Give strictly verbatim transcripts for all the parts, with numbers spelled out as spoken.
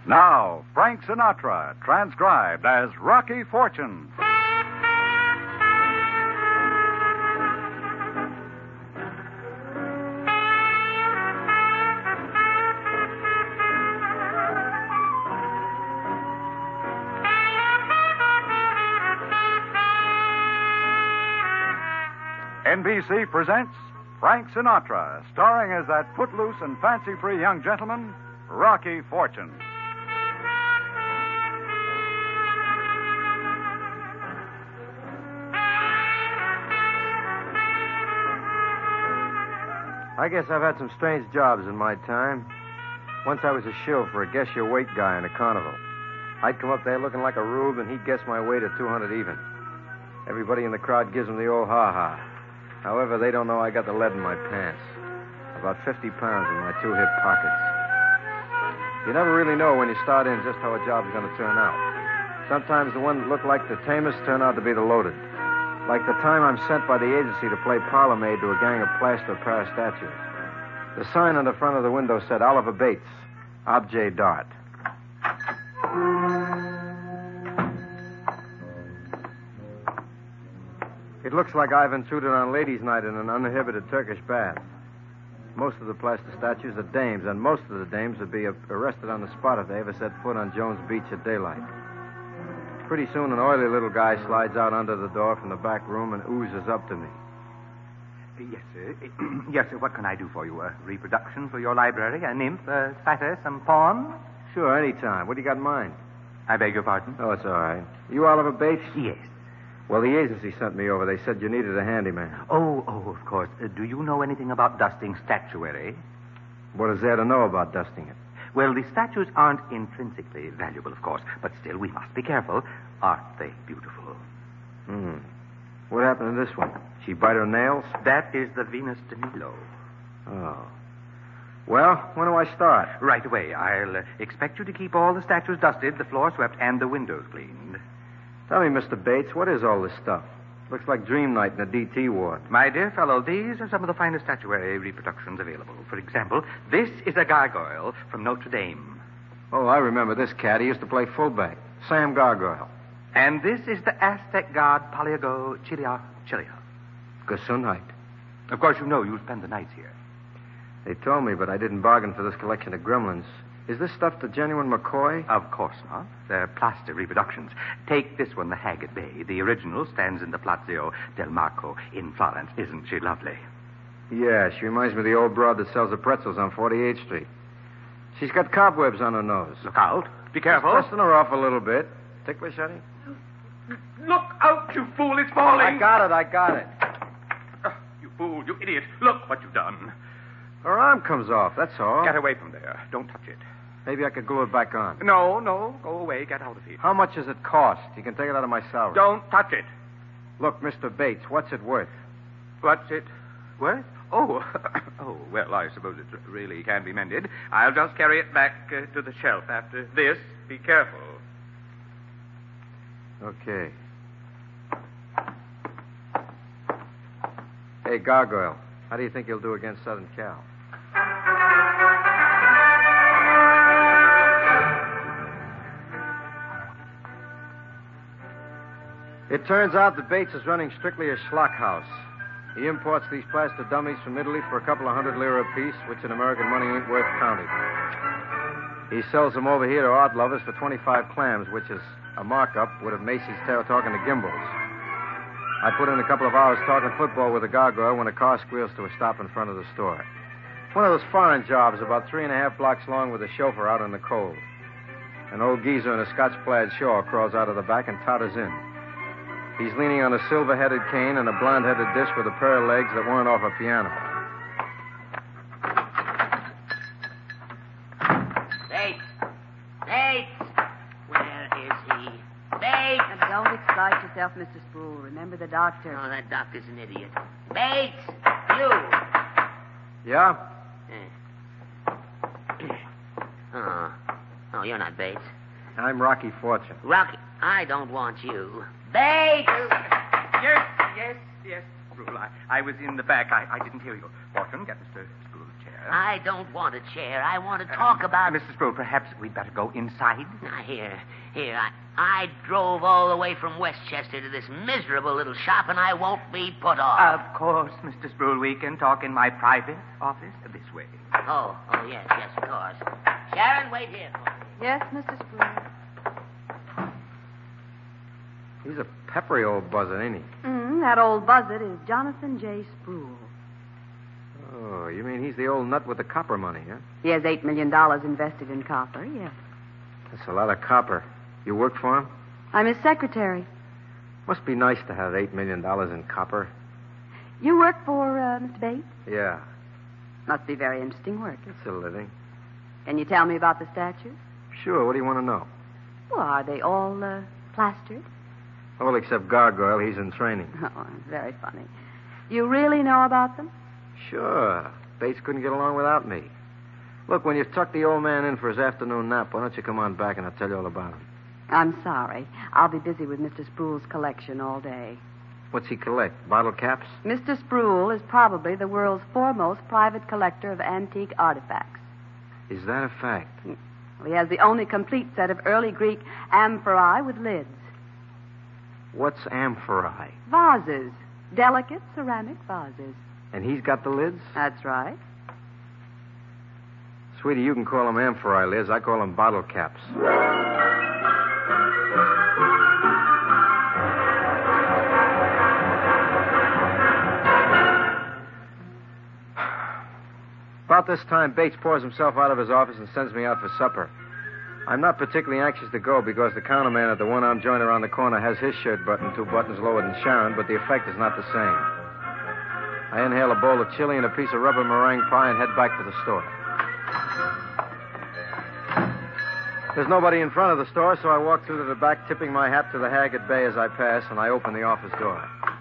Now, Frank Sinatra, transcribed as Rocky Fortune. N B C presents Frank Sinatra, starring as that footloose and fancy-free young gentleman, Rocky Fortune. I guess I've had some strange jobs in my time. Once I was a shill for a guess-your-weight guy in a carnival. I'd come up there looking like a rube, and he'd guess my weight at two hundred even. Everybody in the crowd gives him the old ha-ha. However, they don't know I got the lead in my pants. About fifty pounds in my two hip pockets. You never really know when you start in just how a job's going to turn out. Sometimes the ones that look like the tamest turn out to be the loaded. Like the time I'm sent by the agency to play parlor maid to a gang of plaster para-statues. The sign on the front of the window said Oliver Bates, Objet d'Art. It looks like I've intruded on ladies' night in an uninhibited Turkish bath. Most of the plaster statues are dames, and most of the dames would be arrested on the spot if they ever set foot on Jones Beach at daylight. Pretty soon, an oily little guy slides out under the door from the back room and oozes up to me. Yes, sir. Yes, sir. What can I do for you? A reproduction for your library? A nymph, a satyr, some pawn? Sure, any time. What do you got in mind? I beg your pardon? Oh, it's all right. You Oliver Bates? Yes. Well, the agency sent me over. They said you needed a handyman. Oh, oh, of course. Uh, do you know anything about dusting statuary? What is there to know about dusting it? Well, the statues aren't intrinsically valuable, of course, but still we must be careful. Aren't they beautiful? Hmm. What happened to this one? She bite her nails? That is the Venus de Milo. Oh. Well, when do I start? Right away. I'll uh, expect you to keep all the statues dusted, the floor swept, and the windows cleaned. Tell me, Mister Bates, what is all this stuff? Looks like dream night in a D T ward. My dear fellow, these are some of the finest statuary reproductions available. For example, this is a gargoyle from Notre Dame. Oh, I remember this cat. He used to play fullback. Sam Gargoyle. And this is the Aztec god Paliago Chilia Chilia. Gesundheit. Of course, you know you spend the nights here. They told me, but I didn't bargain for this collection of gremlins. Is this stuff the genuine McCoy? Of course not. They're plaster reproductions. Take this one, the Hag at Bay. The original stands in the Palazzo del Marco in Florence. Isn't she lovely? Yeah, she reminds me of the old broad that sells the pretzels on forty-eighth Street. She's got cobwebs on her nose. Look out. Be careful. Just dusting her off a little bit. Ticklish, honey? Look out, you fool. It's falling. I got it. I got it. Oh, you fool. You idiot. Look what you've done. Her arm comes off, that's all. Get away from there. Don't touch it. Maybe I could glue it back on. No, no. Go away. Get out of here. How much does it cost? You can take it out of my salary. Don't touch it. Look, Mister Bates, what's it worth? What's it worth? Oh, oh, well, I suppose it really can be mended. I'll just carry it back uh, to the shelf after this. Be careful. Okay. Hey, Gargoyle, how do you think you'll do against Southern Cal? It turns out that Bates is running strictly a schlock house. He imports these plaster dummies from Italy for a couple of hundred lira apiece, which in American money ain't worth counting. He sells them over here to art lovers for twenty-five clams, which is a markup with a Macy's tail talking to gimbals. I put in a couple of hours talking football with a gargoyle when a car squeals to a stop in front of the store. One of those foreign jobs about three and a half blocks long with a chauffeur out in the cold. An old geezer in a Scotch plaid shawl crawls out of the back and totters in. He's leaning on a silver-headed cane and a blonde-headed dish with a pair of legs that weren't off a piano. Bates! Bates! Where is he? Bates! And don't excite yourself, Mister Sproul. Remember the doctor. Oh, that doctor's an idiot. Bates! You! Yeah? Oh. Oh, you're not Bates. I'm Rocky Fortune. Rocky, I don't want you. Bates! Yes, yes, yes, Sproul. I, I was in the back. I, I didn't hear you. Fortune, get Mister Sproul a chair. I don't want a chair. I want to talk Uh, about... Mister Sproul, perhaps we'd better go inside. Now, here, here, I, I drove all the way from Westchester to this miserable little shop, and I won't be put off. Of course, Mister Sproul, we can talk in my private office this way. Oh, oh, yes, yes, of course. Sharon, wait here for me. Yes, Mister Sproul. He's a peppery old buzzard, ain't he? Mm, that old buzzard is Jonathan J. Sproul. Oh, you mean he's the old nut with the copper money, huh? He has eight million dollars invested in copper, yes. That's a lot of copper. You work for him? I'm his secretary. Must be nice to have eight million dollars in copper. You work for uh, Mister Bates? Yeah, Must be very interesting work. it's a living. Can you tell me about the statues? Sure, what do you want to know? Well, are they all uh, plastered? All except Gargoyle, he's in training. Oh, very funny. You really know about them? Sure. Bates couldn't get along without me. Look, when you've tucked the old man in for his afternoon nap, why don't you come on back and I'll tell you all about him. I'm sorry. I'll be busy with Mister Sproul's collection all day. What's he collect? Bottle caps? Mister Sproul is probably the world's foremost private collector of antique artifacts. Is that a fact? Well, he has the only complete set of early Greek amphorae with lids. What's amphorae? Vases. Delicate ceramic vases. And he's got the lids? That's right. Sweetie, you can call them amphorae lids. I call them bottle caps. About this time, Bates pours himself out of his office and sends me out for supper. I'm not particularly anxious to go because the counterman at the one-arm joint around the corner has his shirt button two buttons lower than Sharon, but the effect is not the same. I inhale a bowl of chili and a piece of rubber meringue pie and head back to the store. There's nobody in front of the store, so I walk through to the back, tipping my hat to the haggard bay as I pass, and I open the office door.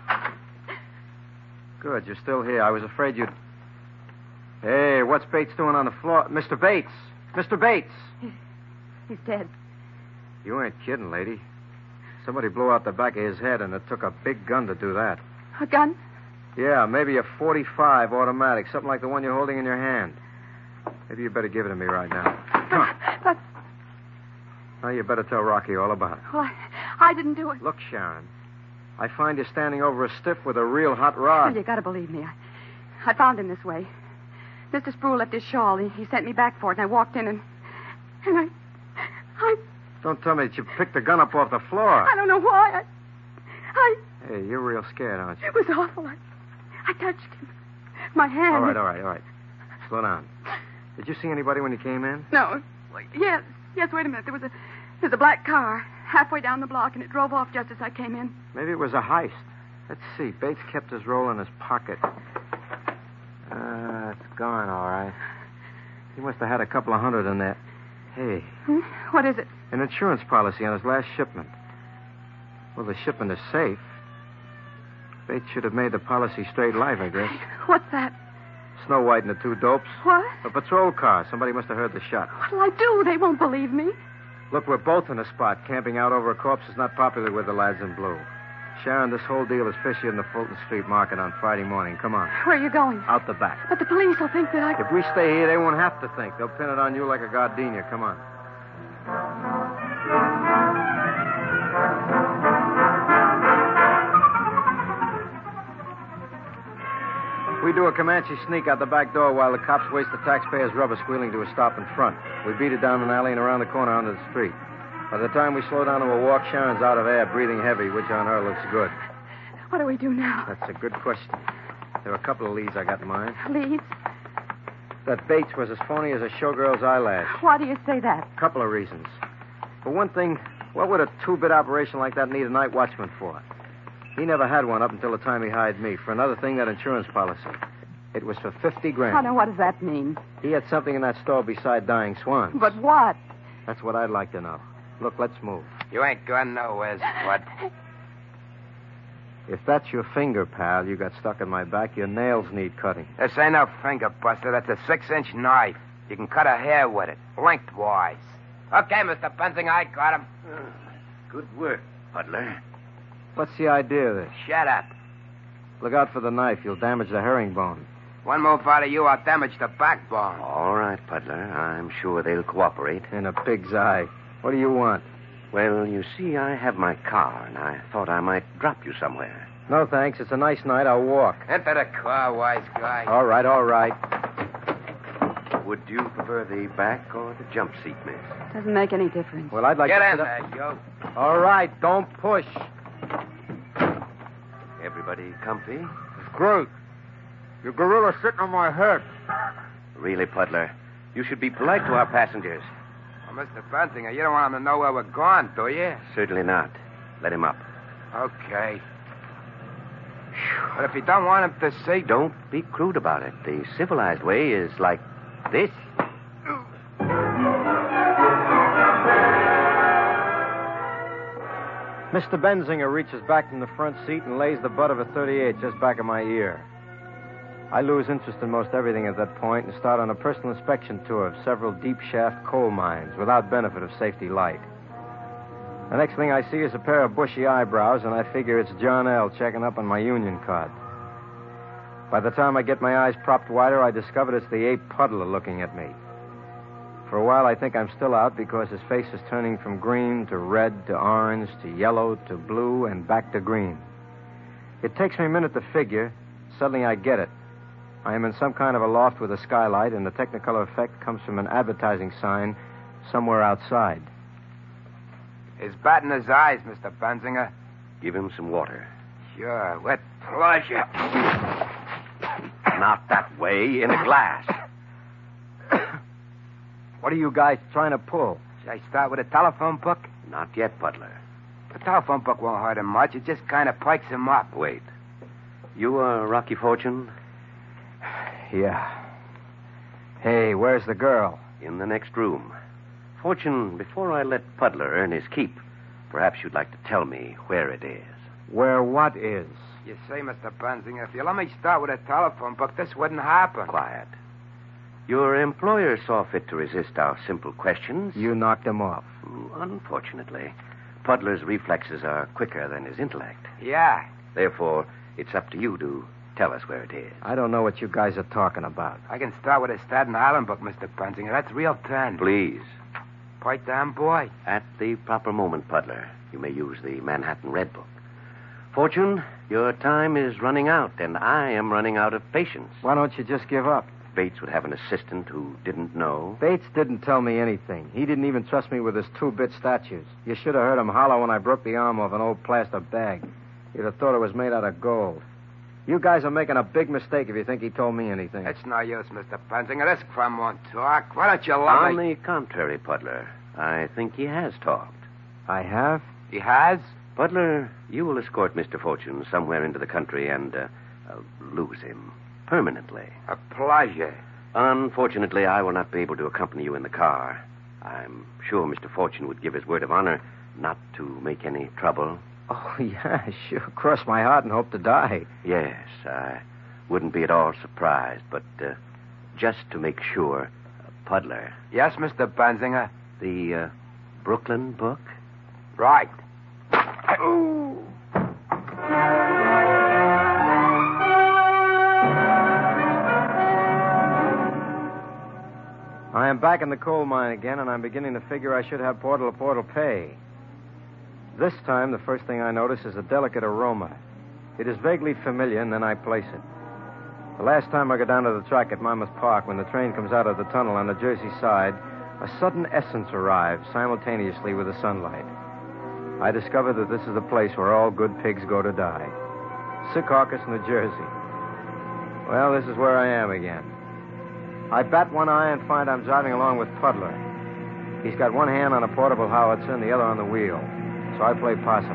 Good, you're still here. I was afraid you'd... Hey, what's Bates doing on the floor? Mister Bates! Mister Bates! He's dead. You ain't kidding, lady. Somebody blew out the back of his head, and it took a big gun to do that. A gun? Yeah, maybe a forty-five automatic, something like the one you're holding in your hand. Maybe you better give it to me right now. Come on. But, Now you better tell Rocky all about it. well, I, I didn't do it. Look, Sharon, I find you standing over a stiff with a real hot Well, rod. you gotta believe me. I, I found him this way. Mister Sproul left his shawl. He, he sent me back for it, and I walked in and... And I... I... Don't tell me that you picked the gun up off the floor. I don't know why. I... I... Hey, you're real scared, aren't you? It was awful. I, I touched him. My hand... All right, all right, all right. Slow down. Did you see anybody when you came in? No. Yes. Yes, wait a minute. There was a... There's a black car halfway down the block, and it drove off just as I came in. Maybe it was a heist. Let's see. Bates kept his roll in his pocket. Uh, it's gone, all right. He must have had a couple of hundred in there. Hey, Hmm? What is it? an insurance policy on his last shipment. Well, the shipment is safe. Bates should have made the policy straight life, I guess. What's that? Snow White and the two dopes. What? A patrol car. Somebody must have heard the shot. What'll I do? They won't believe me. Look, we're both in a spot. Camping out over a corpse is not popular with the lads in blue. Sharon, this whole deal is fishy in the Fulton Street market on Friday morning. Come on. Where are you going? Out the back. But the police will think that I... If we stay here, they won't have to think. They'll pin it on you like a gardenia. Come on. We do a Comanche sneak out the back door while the cops waste the taxpayers' rubber squealing to a stop in front. We beat it down an alley and around the corner onto the street. By the time we slow down to a walk, Sharon's out of air, breathing heavy, which on her looks good. What do we do now? That's a good question. There are a couple of leads I got in mind. Leads? That Bates was as phony as a showgirl's eyelash. Why do you say that? A couple of reasons. For one thing, what would a two-bit operation like that need a night watchman for? He never had one up until the time he hired me. For another thing, that insurance policy. It was for fifty grand. Oh, now, what does that mean? He had something in that store beside dying swans. But what? That's what I'd like to know. Look, let's move. You ain't going nowhere, Spud. If that's your finger, pal, you got stuck in my back, your nails need cutting. This ain't no finger buster. That's a six-inch knife. You can cut a hair with it, lengthwise. Okay, Mister Bunting, I got him. Good work, Butler. What's the idea of this? Shut up. Look out for the knife. You'll damage the herringbone. One move out of you, I'll damage the backbone. All right, Puddler. I'm sure they'll cooperate. In a pig's eye. What do you want? Well, you see, I have my car, and I thought I might drop you somewhere. No, thanks. It's a nice night. I'll walk. Enter the car, wise guy. All right, all right. Would you prefer the back or the jump seat, miss? Doesn't make any difference. Well, I'd like Get to in sit there, Joe. up. All right, don't push. Everybody comfy? It's great. Your gorilla's sitting on my head. Really, Puddler, you should be polite to our passengers. Well, Mister Bensinger, you don't want him to know where we're going, do you? Certainly not. Let him up. Okay. But if you don't want him to see... Don't be crude about it. The civilized way is like this. Mister Bensinger reaches back from the front seat and lays the butt of a thirty-eight just back of my ear. I lose interest in most everything at that point and start on a personal inspection tour of several deep shaft coal mines without benefit of safety light. The next thing I see is a pair of bushy eyebrows, and I figure it's John L. checking up on my union card. By the time I get my eyes propped wider, I discover it's the ape Puddler looking at me. For a while, I think I'm still out because his face is turning from green to red to orange to yellow to blue and back to green. It takes me a minute to figure. Suddenly, I get it. I am in some kind of a loft with a skylight, and the Technicolor effect comes from an advertising sign somewhere outside. He's batting his eyes, Mister Bensinger. Give him some water. Sure, with pleasure. Not that way, in a glass. What are you guys trying to pull? Should I start with a telephone book? Not yet, Puddler. The telephone book won't hurt him much. It just kind of pikes him up. Wait. You are Rocky Fortune? Yeah. Hey, where's the girl? In the next room. Fortune, before I let Puddler earn his keep, perhaps you'd like to tell me where it is. Where what is? You see, Mister Bensinger, if you let me start with a telephone book, this wouldn't happen. Quiet. Your employer saw fit to resist our simple questions. You knocked him off. Unfortunately, Puddler's reflexes are quicker than his intellect. Yeah. Therefore, it's up to you to tell us where it is. I don't know what you guys are talking about. I can start with a Staten Island book, Mister Bensinger. That's real ten. Please. Pipe down, boy. At the proper moment, Puddler, you may use the Manhattan Red Book. Fortune, your time is running out, and I am running out of patience. Why don't you just give up? Bates would have an assistant who didn't know. Bates didn't tell me anything. He didn't even trust me with his two-bit statues. You should have heard him holler when I broke the arm off an old plaster bag. You'd have thought it was made out of gold. You guys are making a big mistake if you think he told me anything. It's no use, Mister Bensinger. This crumb won't talk. Why don't you let On me... the contrary, Puddler, I think he has talked. I have? He has? Puddler, you will escort Mister Fortune somewhere into the country and uh, uh, lose him permanently. A pleasure. Unfortunately, I will not be able to accompany you in the car. I'm sure Mister Fortune would give his word of honor not to make any trouble. Oh, yeah, sure. Cross my heart and hope to die. Yes, I wouldn't be at all surprised, but uh, just to make sure, uh, Puddler. Yes, Mister Bensinger? The uh, Brooklyn book? Right. Ooh. I am back in the coal mine again, and I'm beginning to figure I should have portal to portal pay. This time, the first thing I notice is a delicate aroma. It is vaguely familiar, and then I place it. The last time I go down to the track at Monmouth Park, when the train comes out of the tunnel on the Jersey side, a sudden essence arrives simultaneously with the sunlight. I discover that this is the place where all good pigs go to die. Secaucus, New Jersey. Well, this is where I am again. I bat one eye and find I'm driving along with Puddler. He's got one hand on a portable howitzer and the other on the wheel. So I play possum.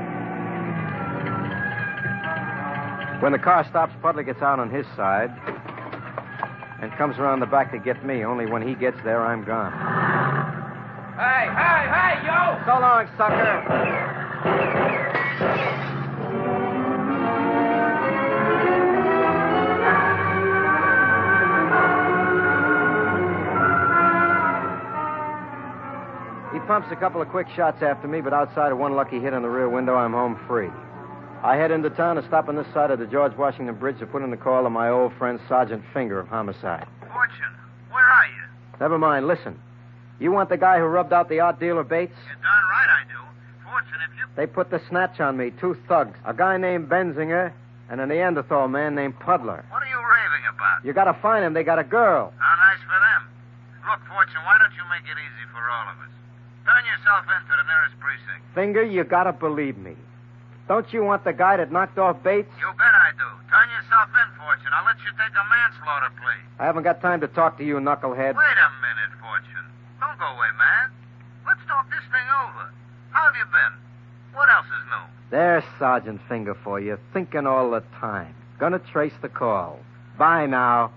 When the car stops, Puddler gets out on his side and comes around the back to get me. Only when he gets there, I'm gone. Hey, hey, hey, yo! So long, sucker. He pumps a couple of quick shots after me, but outside of one lucky hit in the rear window, I'm home free. I head into town and stop on this side of the George Washington Bridge to put in the call of my old friend Sergeant Finger of homicide. Fortune, where are you? Never mind, listen. You want the guy who rubbed out the art dealer Bates? You're darn right I do. Fortune, if you... They put the snatch on me, two thugs. A guy named Benzinger and a Neanderthal man named Puddler. What are you raving about? You gotta find him. They got a girl. How nice for them. Look, Fortune, why don't you make it easy for all of us? Turn yourself in to the nearest precinct. Finger, you gotta believe me. Don't you want the guy that knocked off Bates? You bet I do. Turn yourself in, Fortune. I'll let you take a manslaughter plea. I haven't got time to talk to you, knucklehead. Wait a minute, Fortune. Don't go away, man. Let's talk this thing over. How have you been? What else is new? There's Sergeant Finger for you, thinking all the time. Gonna trace the call. Bye now.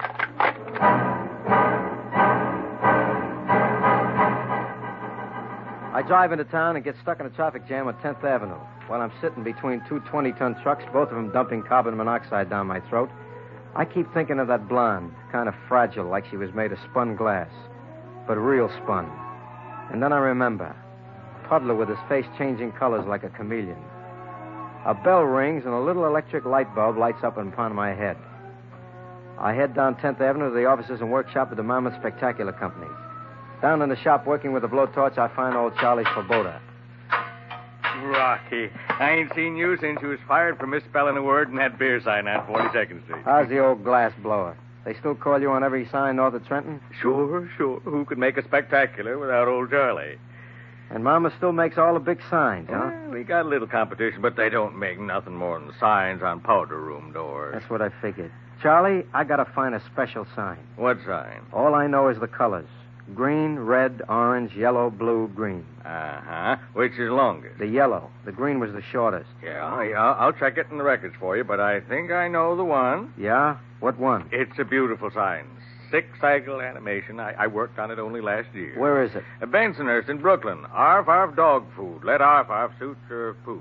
I drive into town and get stuck in a traffic jam on tenth Avenue. While I'm sitting between two twenty-ton trucks, both of them dumping carbon monoxide down my throat, I keep thinking of that blonde, kind of fragile, like she was made of spun glass, but real spun. And then I remember, Puddler with his face changing colors like a chameleon. A bell rings and a little electric light bulb lights up upon my head. I head down tenth Avenue to the offices and workshop of the Mammoth Spectacular Company. Down in the shop working with a blowtorch, I find old Charlie Svoboda. Rocky, I ain't seen you since you was fired for misspelling a word in that beer sign on forty-second Street. How's the old glass blower? They still call you on every sign north of Trenton? Sure, sure. Who could make a spectacular without old Charlie? And Mama still makes all the big signs, huh? Well, we got a little competition, but they don't make nothing more than signs on powder room doors. That's what I figured. Charlie, I gotta find a special sign. What sign? All I know is the colors. Green, red, orange, yellow, blue, green. Uh-huh. Which is longest? The yellow. The green was the shortest. Yeah, yeah. I'll check it in the records for you, but I think I know the one. Yeah? What one? It's a beautiful sign. Six-cycle animation. I, I worked on it only last year. Where is it? Uh, Bensonhurst in Brooklyn. Arf, arf, dog food. Let arf, arf suit your poot.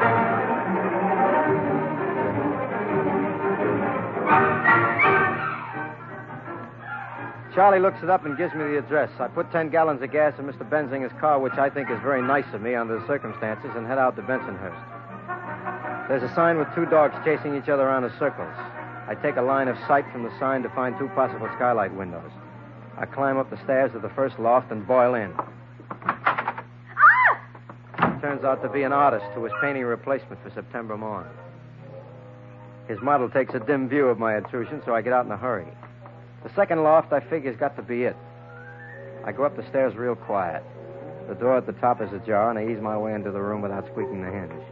Charlie looks it up and gives me the address. I put ten gallons of gas in Mister Benzinger's car, which I think is very nice of me under the circumstances, and head out to Bensonhurst. There's a sign with two dogs chasing each other around in circles. I take a line of sight from the sign to find two possible skylight windows. I climb up the stairs to the first loft and boil in. Ah! Turns out to be an artist who was painting a replacement for September Morn. His model takes a dim view of my intrusion, so I get out in a hurry. The second loft, I figure's got to be it. I go up the stairs real quiet. The door at the top is ajar, and I ease my way into the room without squeaking the hinge.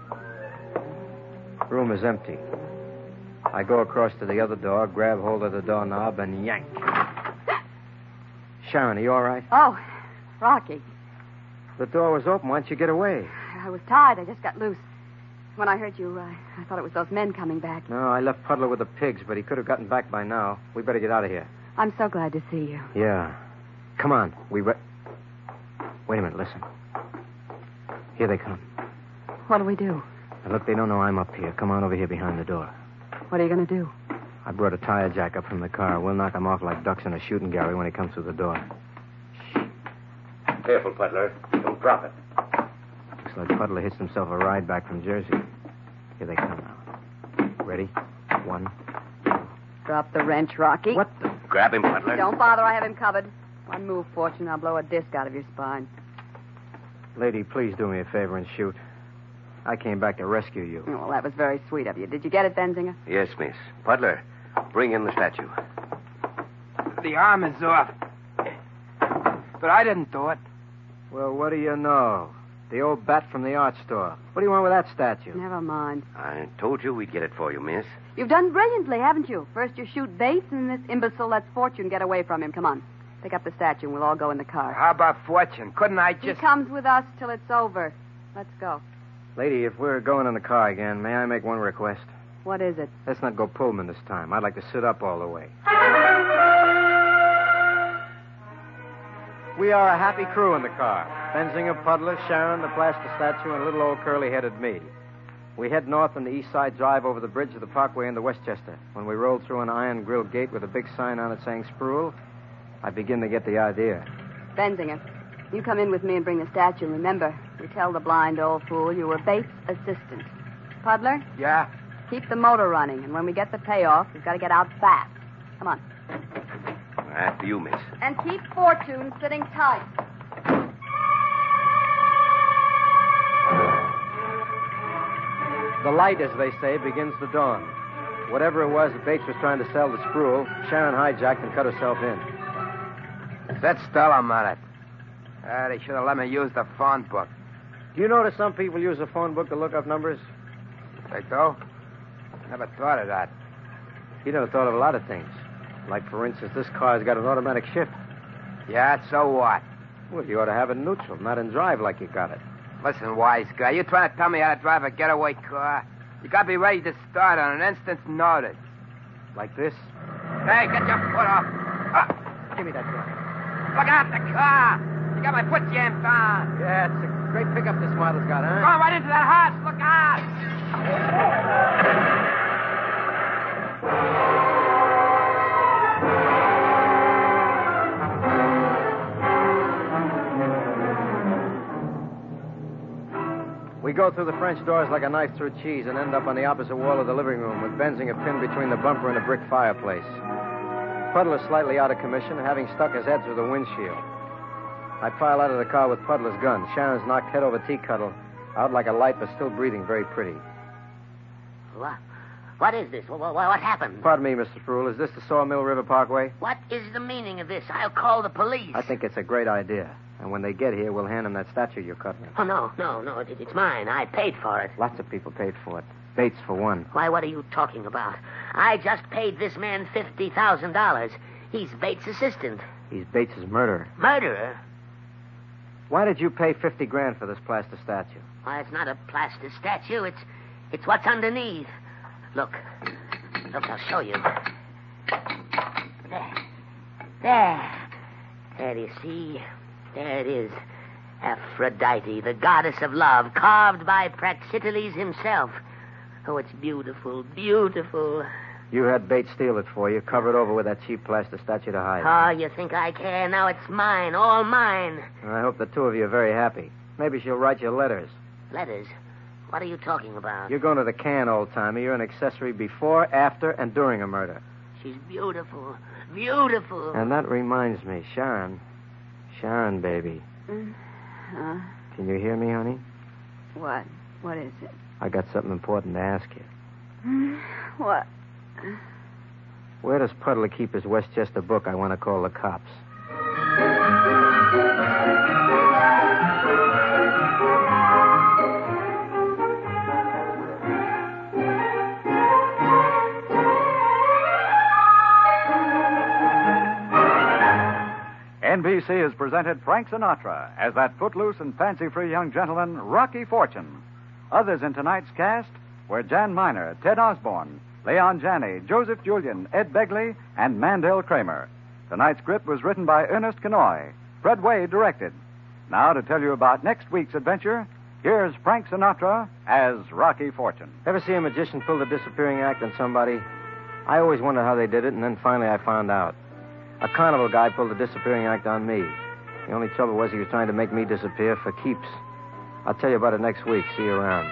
The room is empty. I go across to the other door, grab hold of the doorknob, and yank. Sharon, are you all right? Oh, Rocky. The door was open. Why didn't you get away? I was tired. I just got loose. When I heard you, uh, I thought it was those men coming back. No, I left Puddler with the pigs, but he could have gotten back by now. We better get out of here. I'm so glad to see you. Yeah. Come on. We re- Wait a minute, listen. Here they come. What'll we do? Now, look, they don't know I'm up here. Come on over here behind the door. What are you going to do? I brought a tire jack up from the car. We'll knock him off like ducks in a shooting gallery when he comes through the door. Careful, Puddler. Don't drop it. Looks like Puddler hits himself a ride back from Jersey. Here they come now. Ready? One. Drop the wrench, Rocky. What the... Grab him, Puddler. Don't bother. I have him covered. One move, Fortune. I'll blow a disc out of your spine. Lady, please do me a favor and shoot. I came back to rescue you. Oh, well, that was very sweet of you. Did you get it, Benzinger? Yes, miss. Puddler, bring in the statue. The arm is off. But I didn't do it. Well, what do you know? The old bat from the art store. What do you want with that statue? Never mind. I told you we'd get it for you, miss. You've done brilliantly, haven't you? First you shoot Bates, and this imbecile lets Fortune get away from him. Come on. Pick up the statue, and we'll all go in the car. How about Fortune? Couldn't I He just... comes with us till it's over. Let's go. Lady, if we're going in the car again, may I make one request? What is it? Let's not go Pullman this time. I'd like to sit up all the way. We are a happy crew in the car. Benzinger, Puddler, Sharon, the plaster statue, and little old curly-headed me. We head north on the east side drive over the bridge of the Parkway into Westchester. When we roll through an iron grill gate with a big sign on it saying Sproul, I begin to get the idea. Benzinger, you come in with me and bring the statue. Remember, you tell the blind old fool you were Bates' assistant. Puddler, Yeah? keep the motor running, and when we get the payoff, we've got to get out fast. Come on. After you, miss. And keep Fortune sitting tight. The light, as they say, begins to dawn. Whatever it was that Bates was trying to sell to Spruill, Sharon hijacked and cut herself in. Sit still a minute. Uh, they should have let me use the phone book. Do you notice some people use a phone book to look up numbers? They do? Never thought of that. You never thought of a lot of things. Like, for instance, this car's got an automatic shift. Yeah, so what? Well, you ought to have it in neutral, not in drive like you got it. Listen, wise guy, you trying to tell me how to drive a getaway car? You got to be ready to start on an instant's notice. Like this? Hey, get your foot off. Ah, Give me that gun. look out, the car. You got my foot jammed on. Yeah, it's a great pickup this model's got, huh? Going right into that house. Look out. We go through the French doors like a knife through cheese and end up on the opposite wall of the living room with Benzinger pinned between the bumper and a brick fireplace. Puddler's slightly out of commission, having stuck his head through the windshield. I pile out of the car with Puddler's gun. Sharon's knocked head over tea kettle, out like a light but still breathing, very pretty. What? What is this? What, what, what happened? Pardon me, Mister Spruill. Is this the Sawmill River Parkway? What is the meaning of this? I'll call the police. I think it's a great idea. And when they get here, we'll hand them that statue you're cutting. Oh, no, no, no. It, it's mine. I paid for it. Lots of people paid for it. Bates, for one. Why, what are you talking about? I just paid this man fifty thousand dollars. He's Bates' assistant. He's Bates' murderer. Murderer? Why did you pay fifty grand for this plaster statue? Why, it's not a plaster statue. It's, it's what's underneath. Look. Look, I'll show you. There. There. There, do you see? There it is. Aphrodite, the goddess of love, carved by Praxiteles himself. Oh, it's beautiful, beautiful. You had Bates steal it for you, cover it over with that cheap plaster statue to hide. Oh, you think I care? Now it's mine, all mine. I hope the two of you are very happy. Maybe she'll write you letters. Letters? What are you talking about? You're going to the can, old-timer. You're an accessory before, after, and during a murder. She's beautiful, beautiful. And that reminds me, Sharon. Sharon, baby. Mm, huh? Can you hear me, honey? What? What is it? I got something important to ask you. Mm, what? Where does Puddler keep his Westchester book I want to call the cops? N B C has presented Frank Sinatra as that footloose and fancy-free young gentleman, Rocky Fortune. Others in tonight's cast were Jan Miner, Ted Osborne, Leon Janney, Joseph Julian, Ed Begley, and Mandel Kramer. Tonight's script was written by Ernest Kenoy. Fred Wade directed. Now, to tell you about next week's adventure, here's Frank Sinatra as Rocky Fortune. Ever see a magician pull the disappearing act on somebody? I always wondered how they did it, and then finally I found out. A carnival guy pulled the disappearing act on me. The only trouble was he was trying to make me disappear for keeps. I'll tell you about it next week. See you around.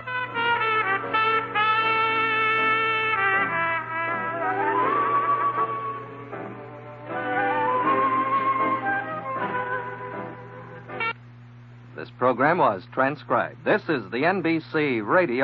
This program was transcribed. This is the N B C Radio